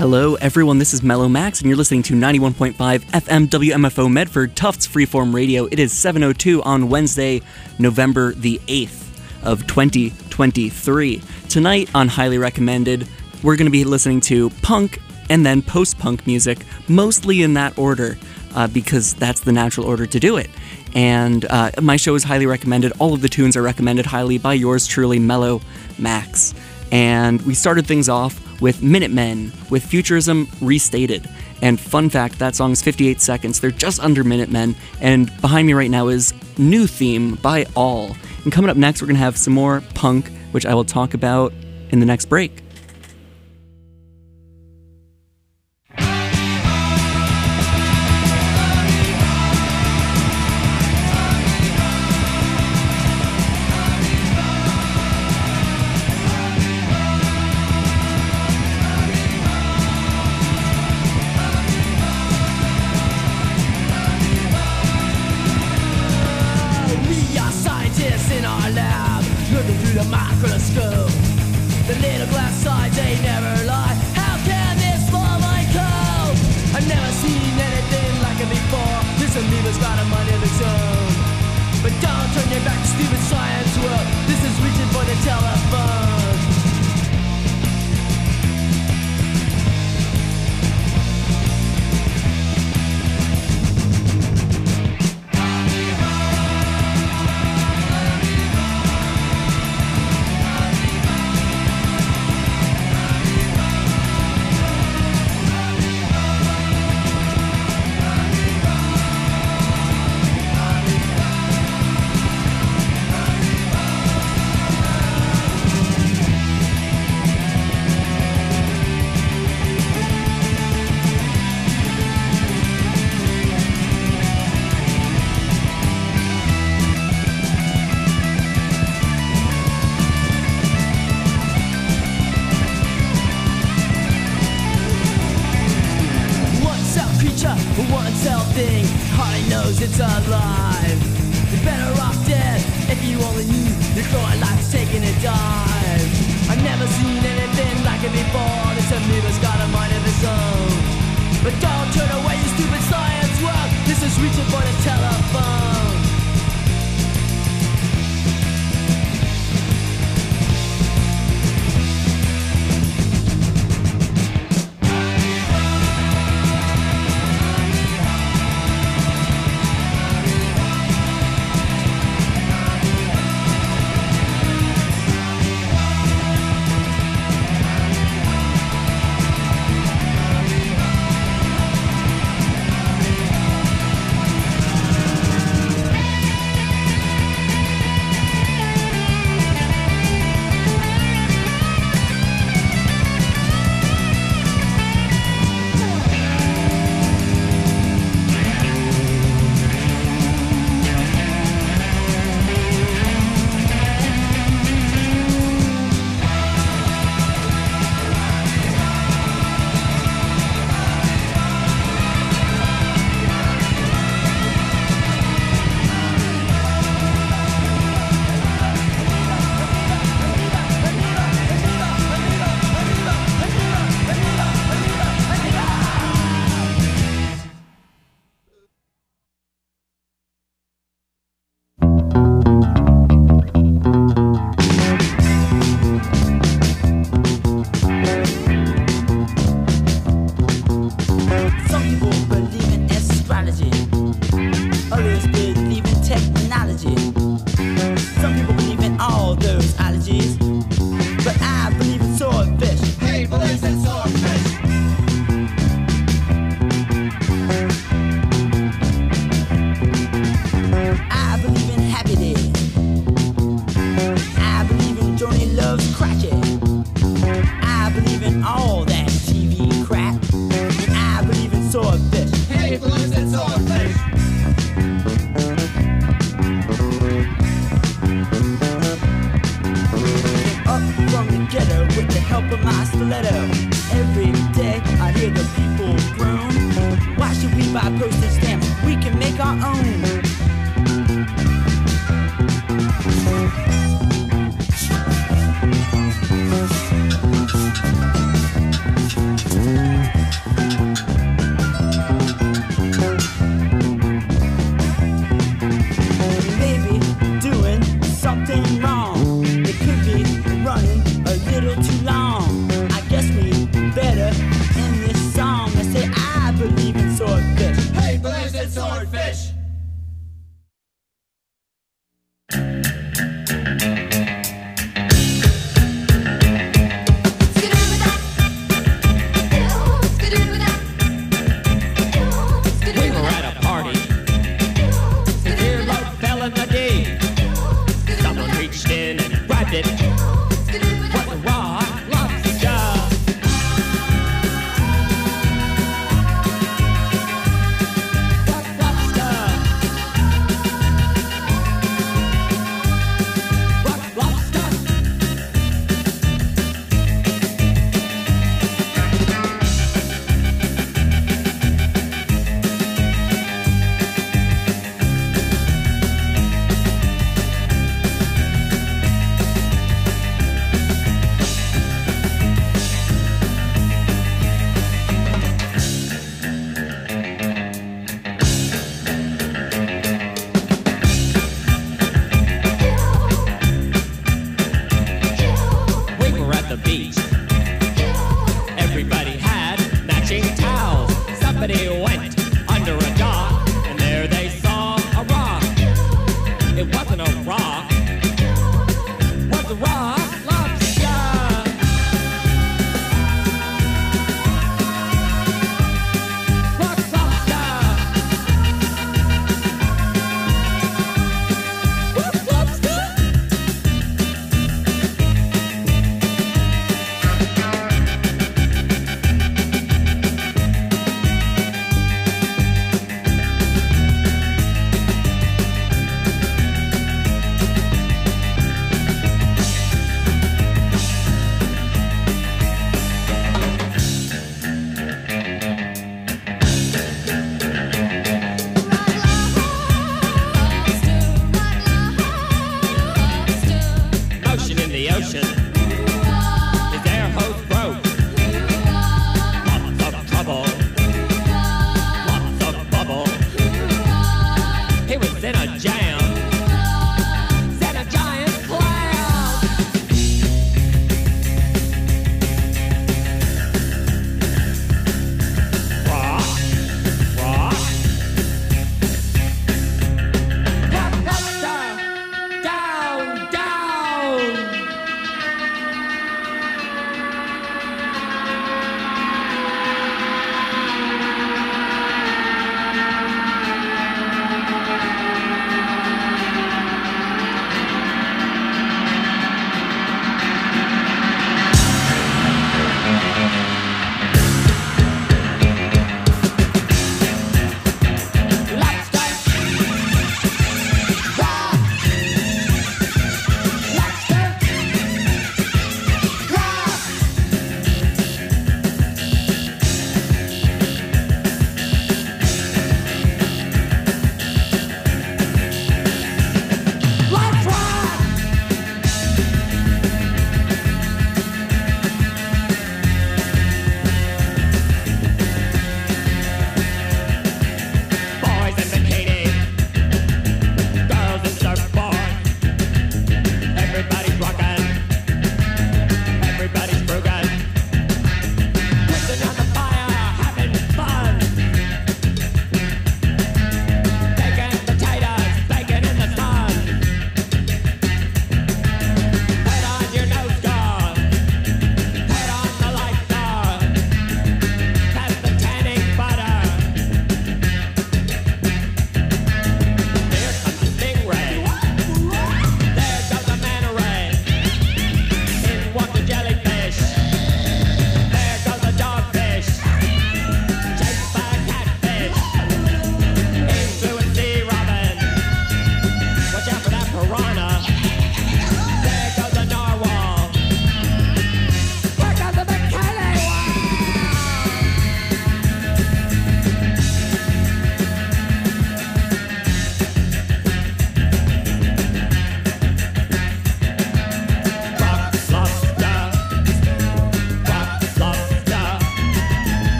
Hello, everyone. This is Mellow Max, and you're listening to 91.5 FM WMFO Medford, Tufts Freeform Radio. It is 7:02 on Wednesday, November the 8th of 2023. Tonight on Highly Recommended, we're going to be listening to punk and then post-punk music, mostly in that order, because that's the natural order to do it. And my show is highly recommended. All of the tunes are recommended highly by yours truly, Mellow Max. And we started things off with Minutemen, with Futurism Restated. And fun fact, that song is 58 seconds. They're just under Minutemen. And behind me right now is New Theme by All. And coming up next, we're going to have some more punk, which I will talk about in the next break.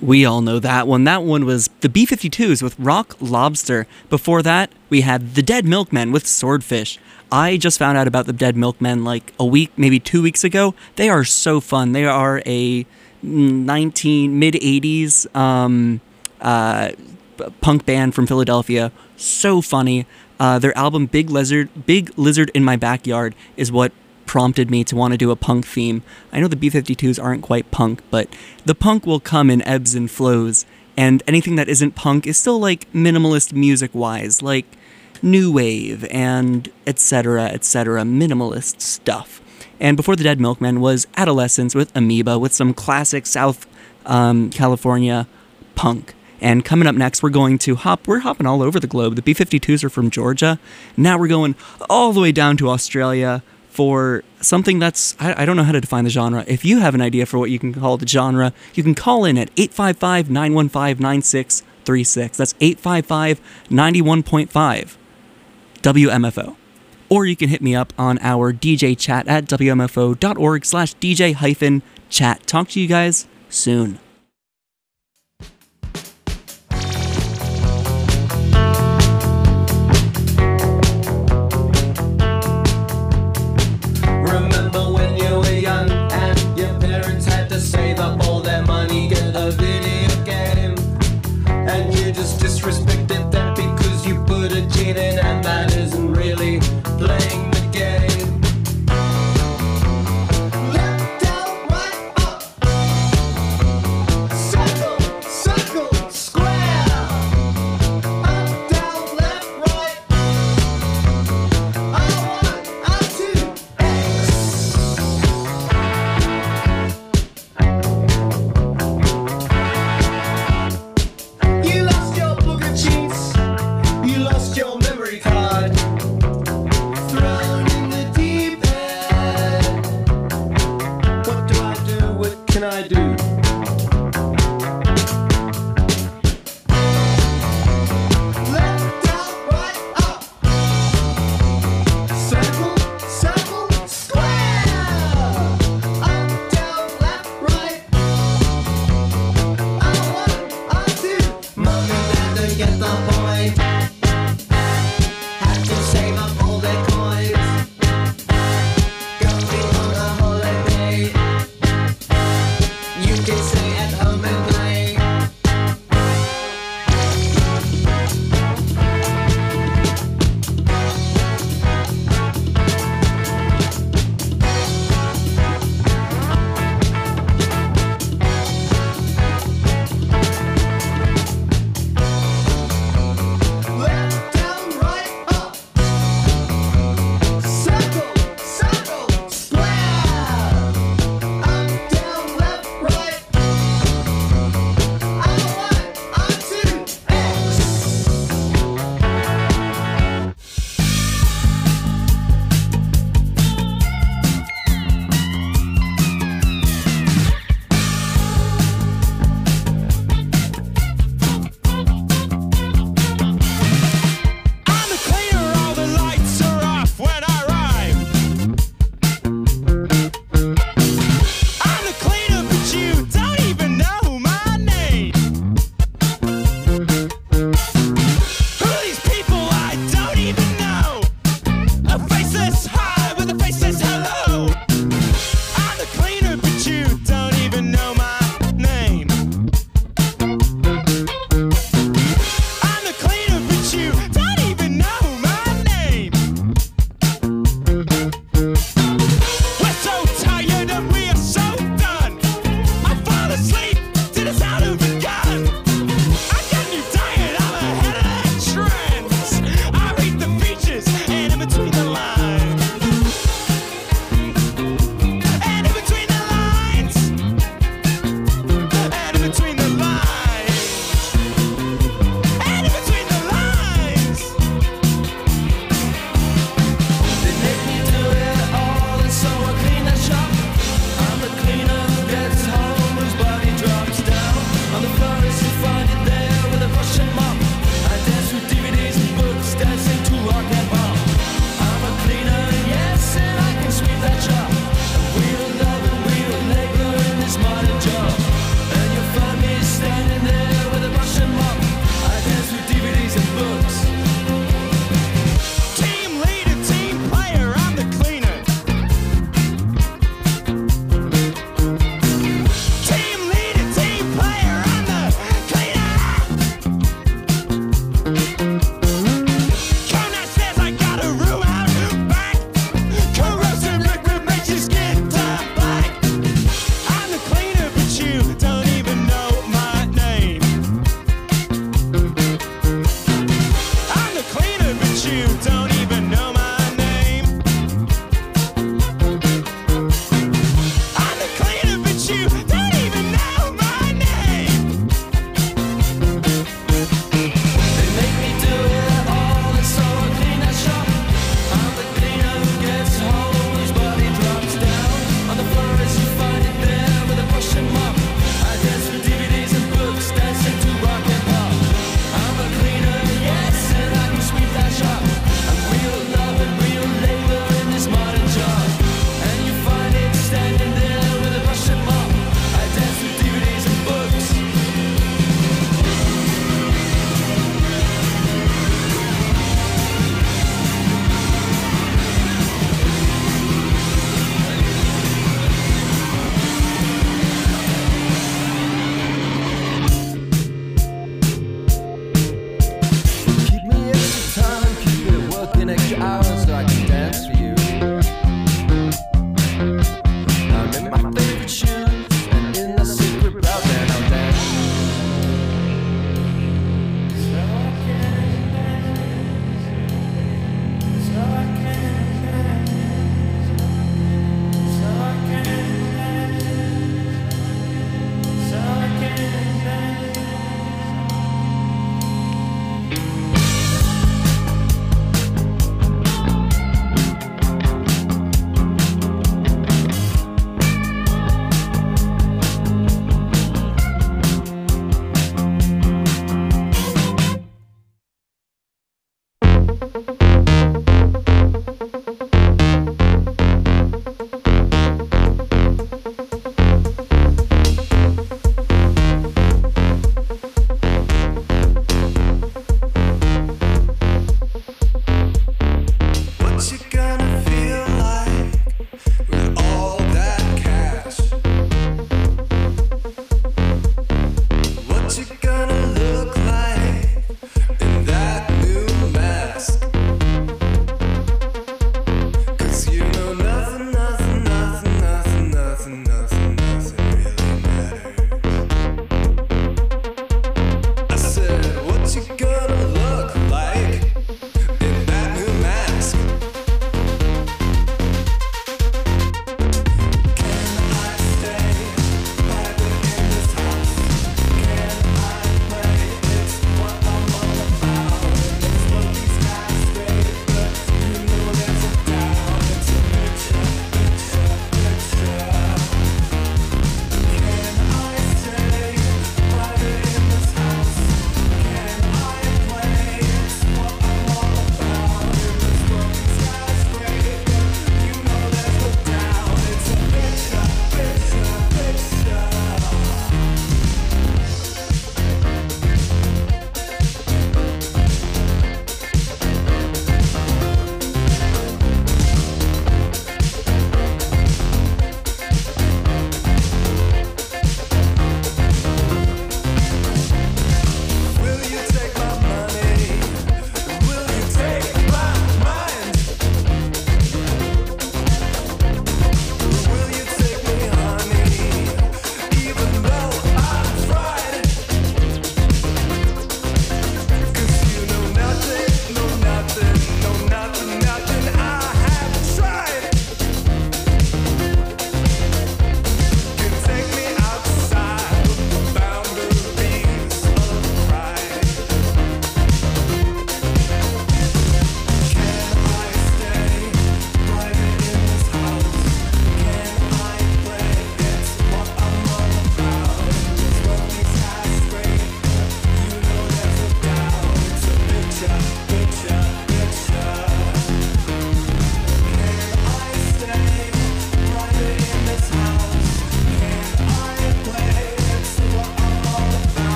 We all know that one. That one was the B-52s with Rock Lobster. Before that, we had the Dead Milkmen with Swordfish. I just found out about the Dead Milkmen like a week, maybe 2 weeks ago. They are so fun. They are a mid-80s punk band from Philadelphia. So funny. Their album Big Lizard in My Backyard is what prompted me to want to do a punk theme. I know the B-52s aren't quite punk, but the punk will come in ebbs and flows, and anything that isn't punk is still like minimalist music-wise, like new wave and etc., minimalist stuff. And before the Dead Milkmen was Adolescence with Amoeba with some classic South California punk. And coming up next, we're hopping all over the globe. The B-52s are from Georgia. Now we're going all the way down to Australia for something that's, I don't know how to define the genre. If you have an idea for what you can call the genre, you can call in at 855-915-9636. That's 855-91.5 WMFO. Or you can hit me up on our DJ chat at wmfo.org/DJ-chat. Talk to you guys soon. Disrespected them because you put a cheat in, and that isn't really playing the game. Left down, right up, circle, circle, square, up, down, left, right, R1, R2, X. You lost your book of cheats, you lost your memory card, thrown in the deep end. What do I do? What can I do? Left, down, right, up, circle, circle, square, up, down, left, right, R1, R2. Mom and Dad don't get the point. Had to save up all their coins. Going on a holiday. You can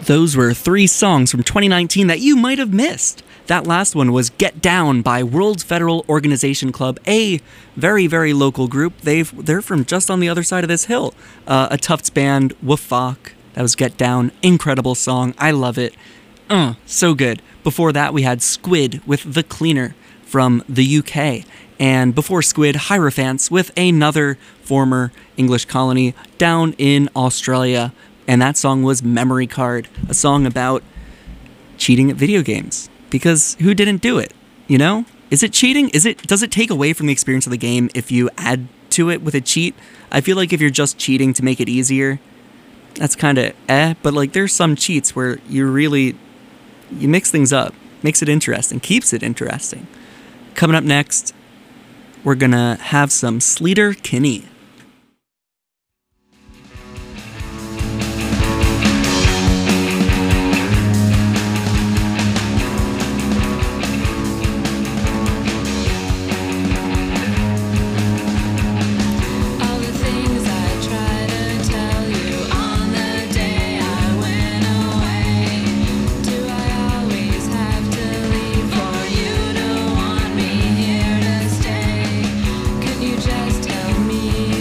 Those were 3 songs from 2019 that you might have missed. That last one was Get Down by World Federal Organization Club, a very, very local group. They're from just on the other side of this hill. A Tufts band, Wafak. That was Get Down. Incredible song. I love it. So good. Before that, we had Squid with The Cleaner from the UK. And before Squid, Hierophants with another former English colony down in Australia. And that song was Memory Card, a song about cheating at video games. Because who didn't do it? You know? Is it cheating? Does it take away from the experience of the game if you add to it with a cheat? I feel like if you're just cheating to make it easier, that's kind of but like there's some cheats where you mix things up, makes it interesting, keeps it interesting. Coming up next, we're gonna have some Sleater Kinney. Just tell me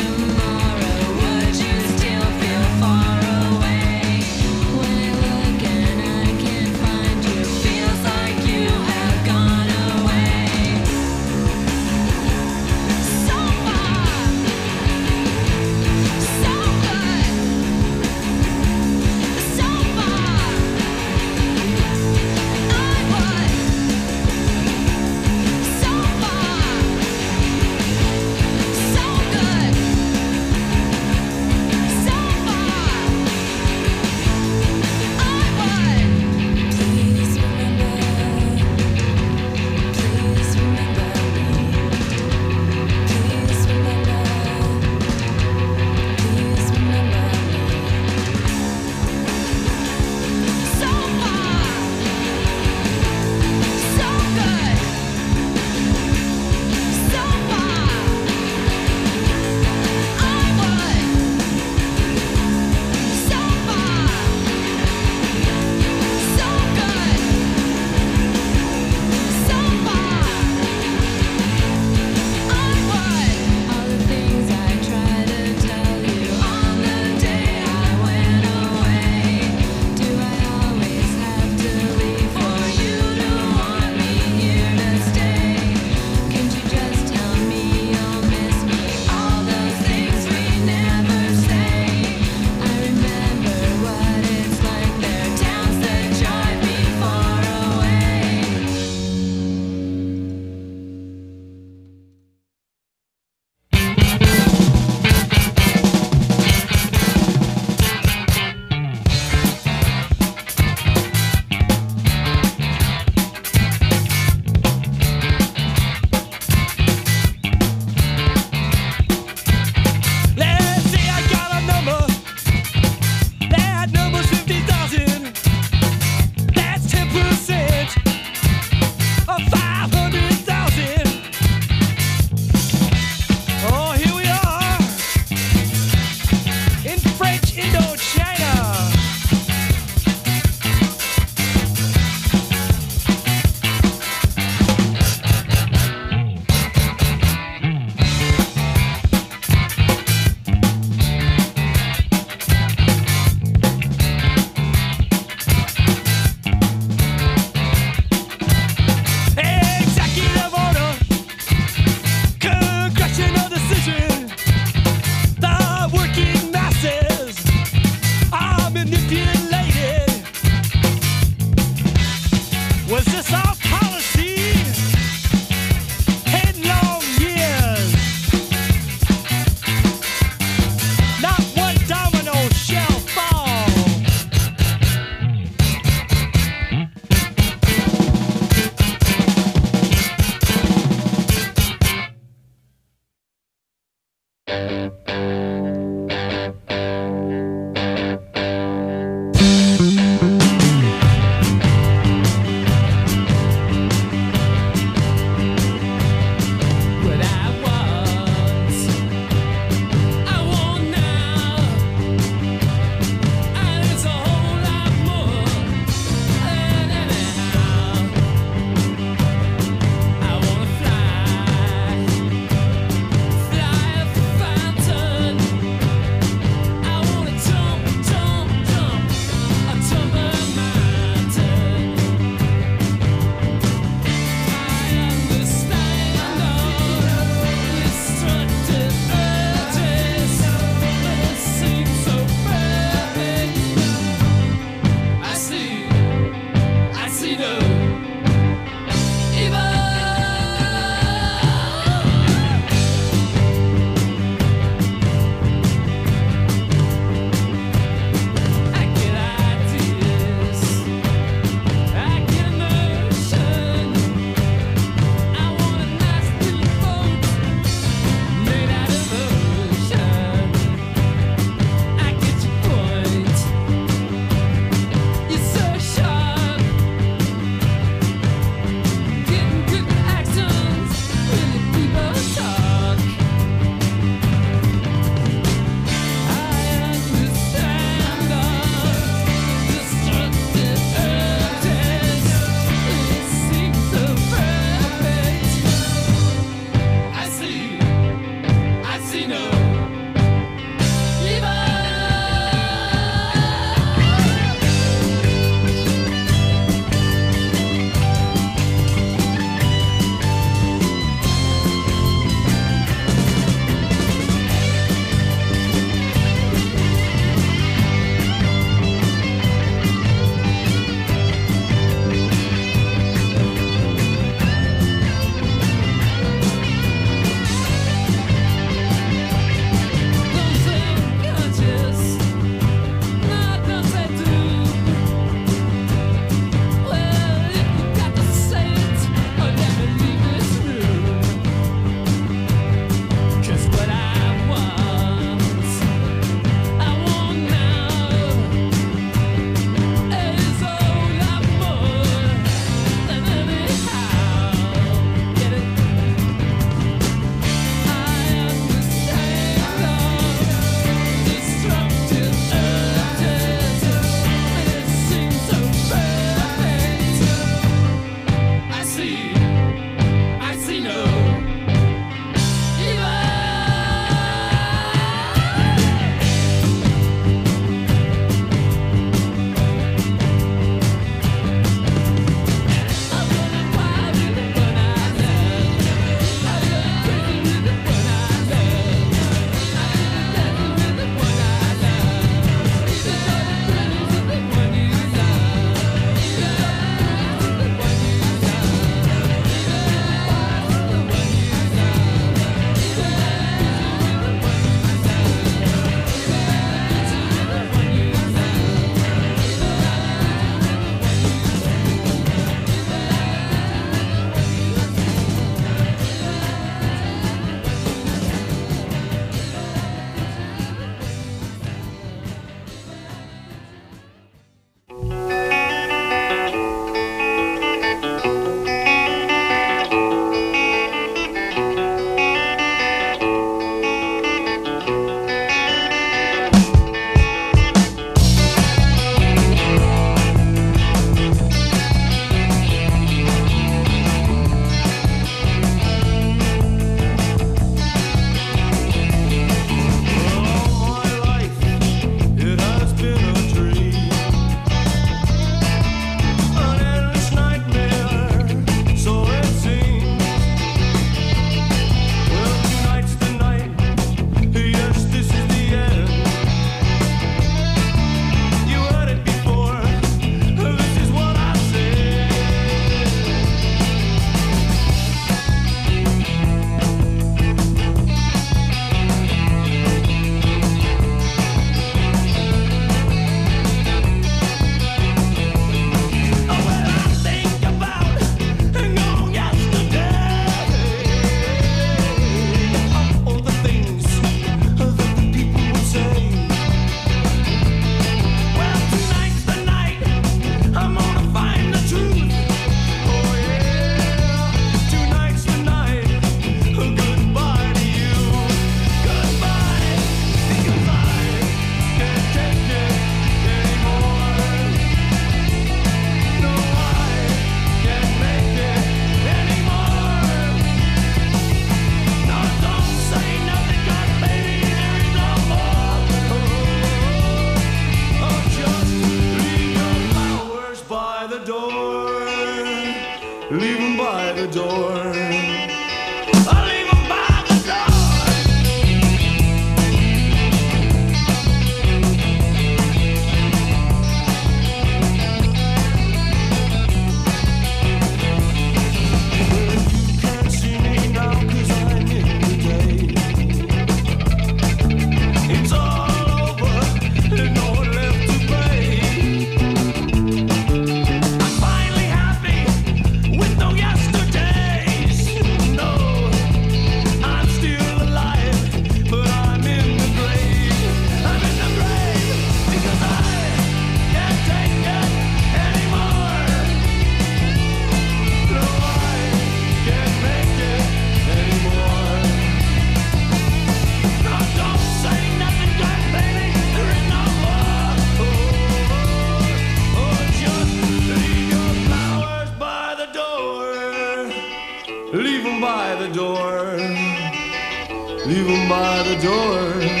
by the door. Leave them by the door.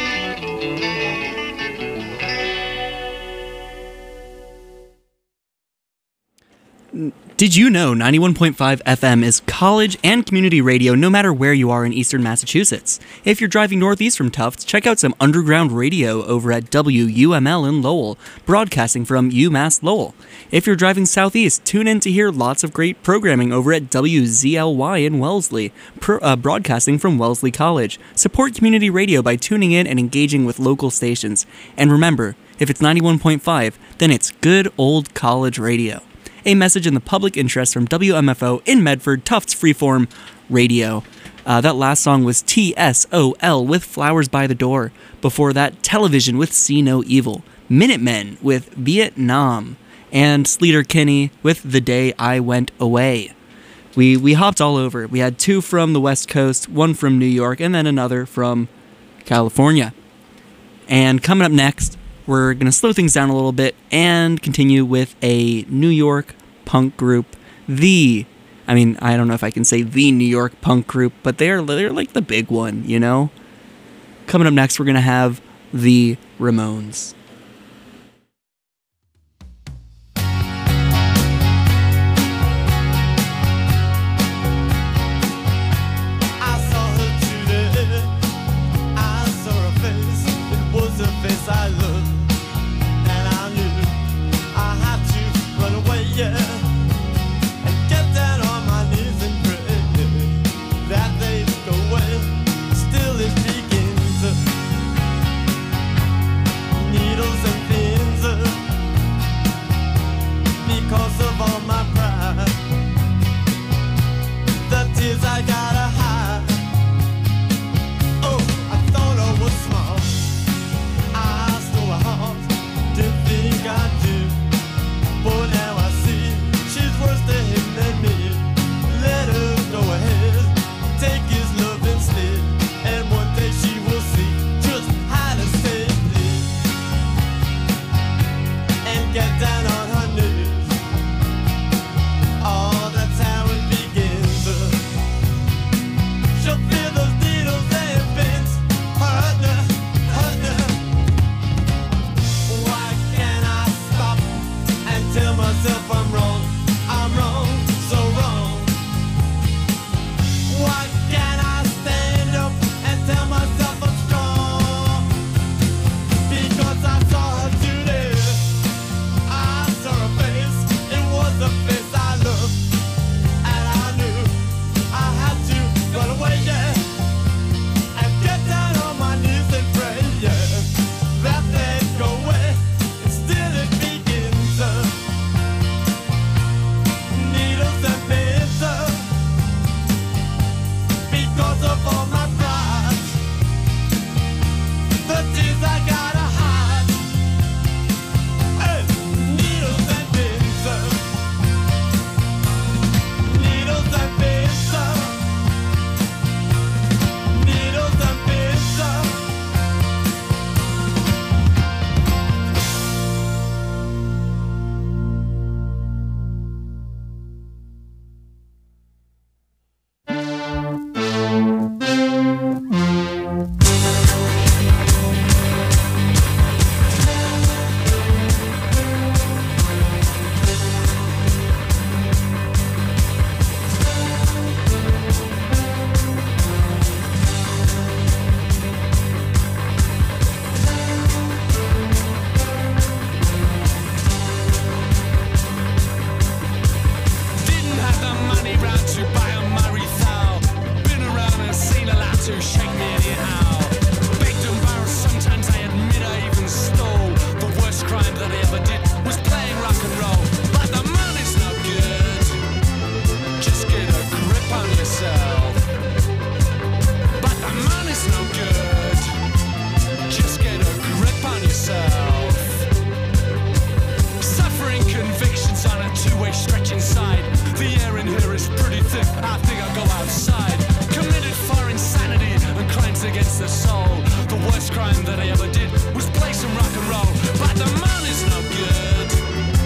Did you know 91.5 FM is college and community radio no matter where you are in eastern Massachusetts? If you're driving northeast from Tufts, check out some underground radio over at WUML in Lowell, broadcasting from UMass Lowell. If you're driving southeast, tune in to hear lots of great programming over at WZLY in Wellesley, broadcasting from Wellesley College. Support community radio by tuning in and engaging with local stations. And remember, if it's 91.5, then it's good old college radio. A message in the public interest from WMFO in Medford, Tufts Freeform Radio. That last song was TSOL with Flowers by the Door. Before that, Television with See No Evil. Minutemen with Vietnam. And Sleater Kinney with The Day I Went Away. We hopped all over. We had two from the West Coast, one from New York, and then another from California. And coming up next, we're going to slow things down a little bit and continue with a New York punk group. I don't know if I can say the New York punk group, but they're like the big one, you know? Coming up next, we're going to have the Ramones.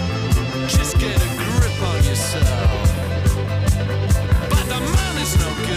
But the man is no good.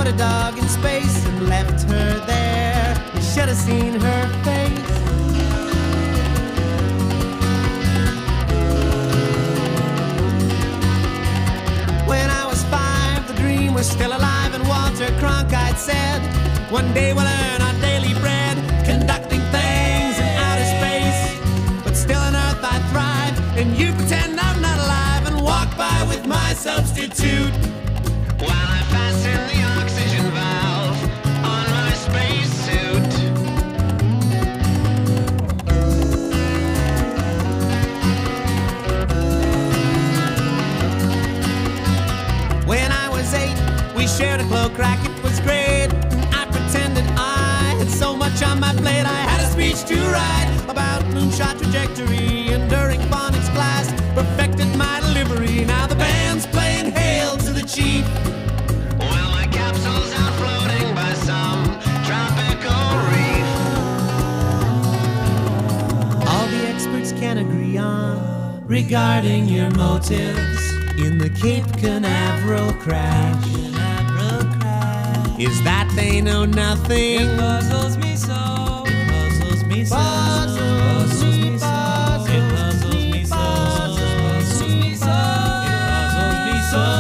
put a dog in space and left her there. You should have seen her face. When I was 5, the dream was still alive, and Walter Cronkite said, one day we'll earn our daily bread, conducting things in outer space. But still on Earth I thrive, and you pretend I'm not alive, and walk by with my substitute while I fasten the oxygen valve on my spacesuit. When I was 8, we shared a cloak rack, it was great. I pretended I had so much on my plate. I had a speech to write about moonshot trajectory, and during phonics class, perfected my delivery. Now the band's playing Hail to the Chief, while my capsule's out floating by some tropical reef. All the experts can agree on regarding your motives in the Cape Canaveral crash is that they know nothing. It puzzles me so. It puzzles me so. Puzzles me so. It puzzles me so. Puzzles me so. It puzzles me so.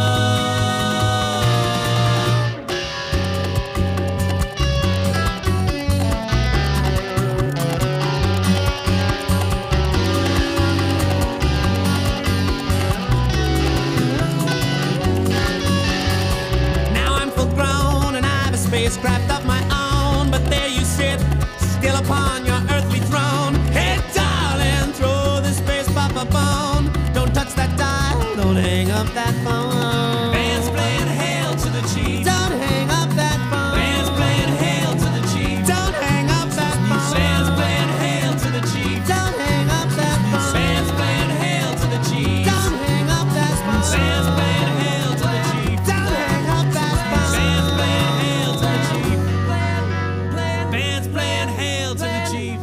Spacecraft of my own, but there you sit, still upon your earthly throne. Hey darling, throw the space pop a bone. Don't touch that dial, don't hang up that phone. Band's playing Hail to the Chief. Don't hang up that phone. Band's playing Hail to the Chief. Don't hang up that phone. Band's playing Hail to the Chief. Don't hang up that phone. Band's playing Hail to the Chief. Don't hang up that phone. Band's playing Hail to the Chief. Don't hang up that phone. Band's playing Hail to the Chief. Band's playing Hail to the Chief.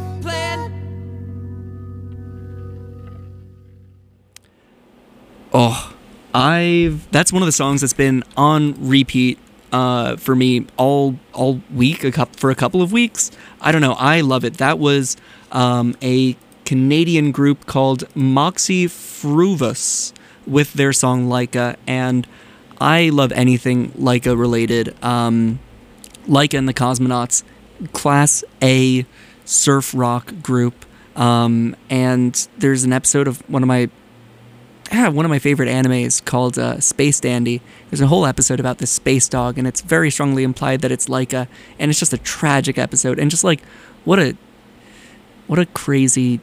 Oh, that's one of the songs that's been on repeat for me all week, for a couple of weeks. I don't know. I love it. That was a Canadian group called Moxie Fruvus with their song Laika, and I love anything Laika related. Laika and the Cosmonauts, Class A surf rock group, and there's an episode of one of my favorite animes called Space Dandy. There's a whole episode about this space dog, and it's very strongly implied that it's Laika, and it's just a tragic episode, and just like what a crazy,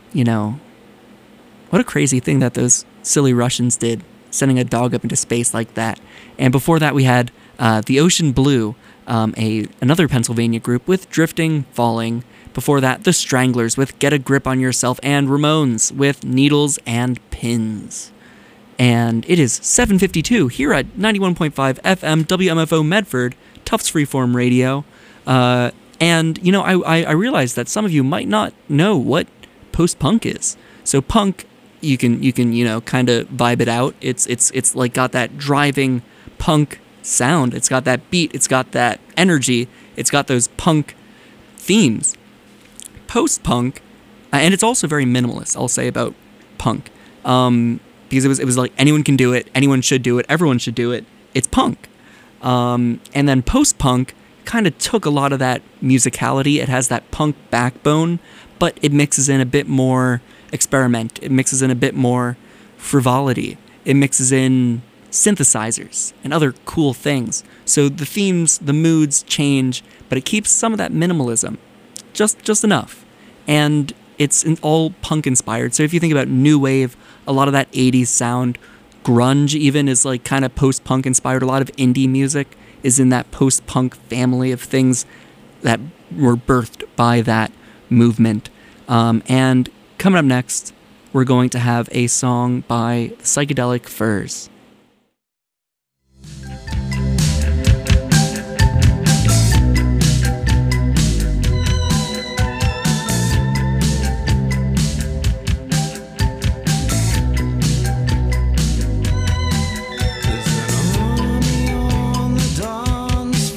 what a crazy thing that those silly Russians did, sending a dog up into space like that. And before that we had The Ocean Blue, another Pennsylvania group with Drifting Falling. Before that, The Stranglers with Get a Grip on Yourself, and Ramones with Needles and Pins. And it is 7:52 here at 91.5 FM WMFO Medford, Tufts Freeform Radio. And, I realized that some of you might not know what post-punk is. So punk, you can kind of vibe it out. It's like got that driving punk sound. It's got that beat. It's got that energy. It's got those punk themes. Post-punk, and it's also very minimalist, I'll say, about punk, because it was like anyone can do it, anyone should do it, everyone should do it. It's punk. And then post-punk kind of took a lot of that musicality. It has that punk backbone, but it mixes in a bit more experiment. It mixes in a bit more frivolity. It mixes in synthesizers and other cool things. So the themes, the moods change, but it keeps some of that minimalism. Just enough. And it's all punk inspired. So if you think about new wave, a lot of that 80s sound, grunge even is like kind of post-punk inspired. A lot of indie music is in that post-punk family of things that were birthed by that movement. And coming up next, we're going to have a song by the Psychedelic Furs. There's an army on the dance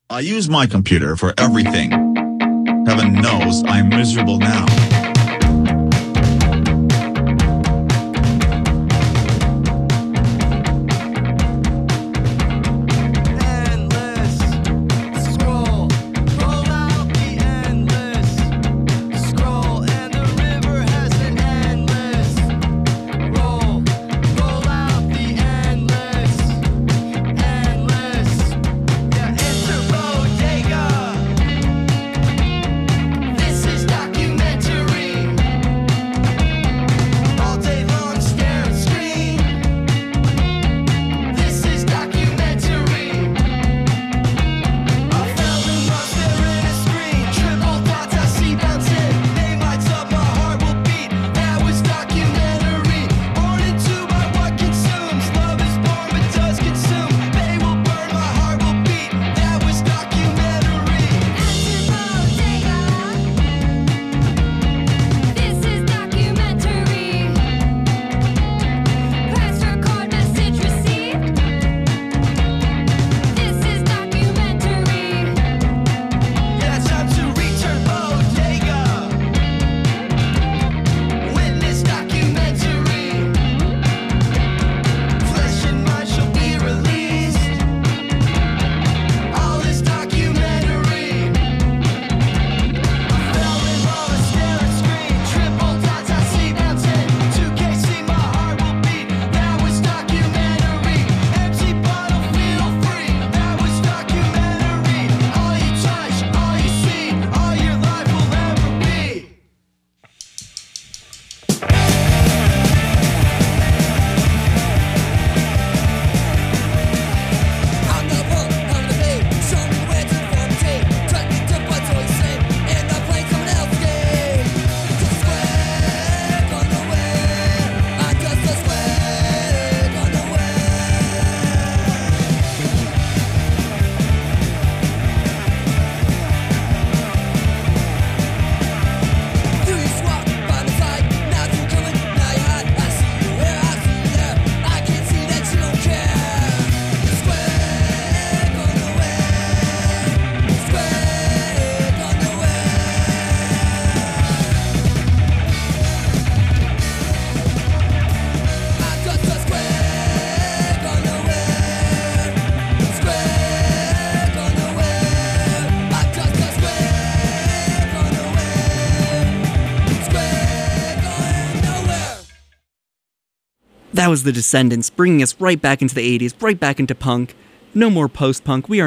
I use my computer for everything. Heaven knows I'm miserable now. That was The Descendants, bringing us right back into the 80s, right back into punk. No more post-punk. We are